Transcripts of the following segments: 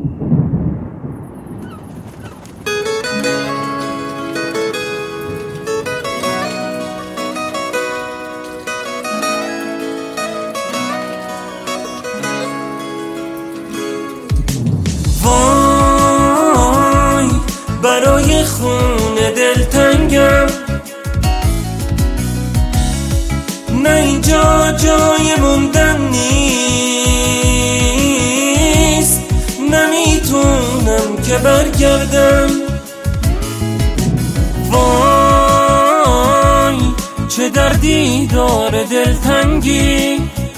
وای برای خونه دلتنگم، نه اینجا جای موندن نیست، نمیتونم که برگردم. وای چه دردی داره دلتنگی،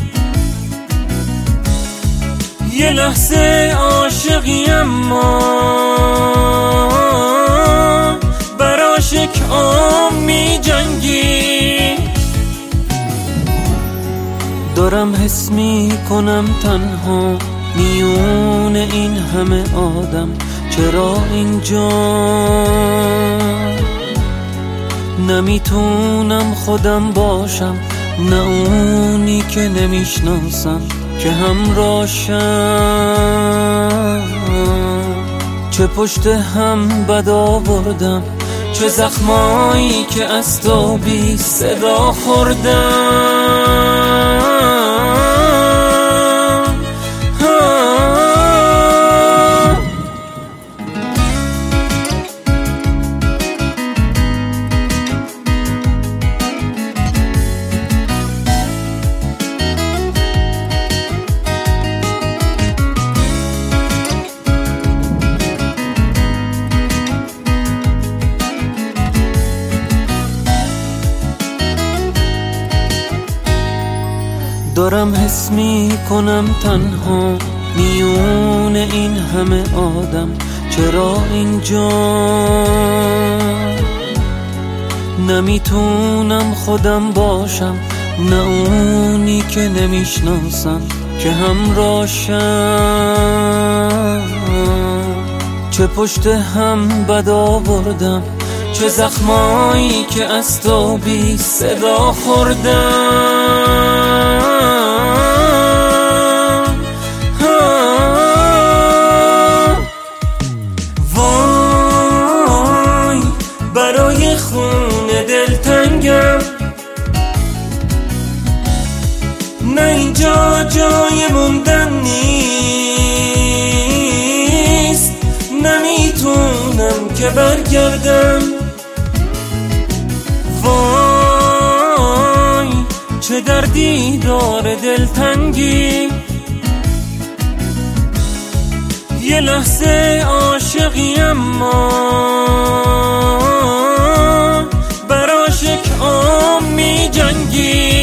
یه لحظه عاشقی اما براش یک عام می جنگی. دارم حس می کنم تنها میون این همه آدم، چرا اینجا نمیتونم خودم باشم، نه اونی که نمیشناسم که همراهشم. چه پشت هم بد آوردم، چه زخمایی که از تو بی صدا خوردم. دارم حس می کنم تنها میون این همه آدم، چرا اینجا نمیتونم خودم باشم، نه اونی که نمیشناسم که همراهشم. چه پشت هم بد آوردم، چه زخمایی که از تو بی صدا خوردم. وای برای خونه دلتنگم، نه اینجا جای موندن نیست، نمیتونم که برگردم. وای چه دردی داره دلتنگی، یه لحظه عاشقی اما براش یک عام می جنگی.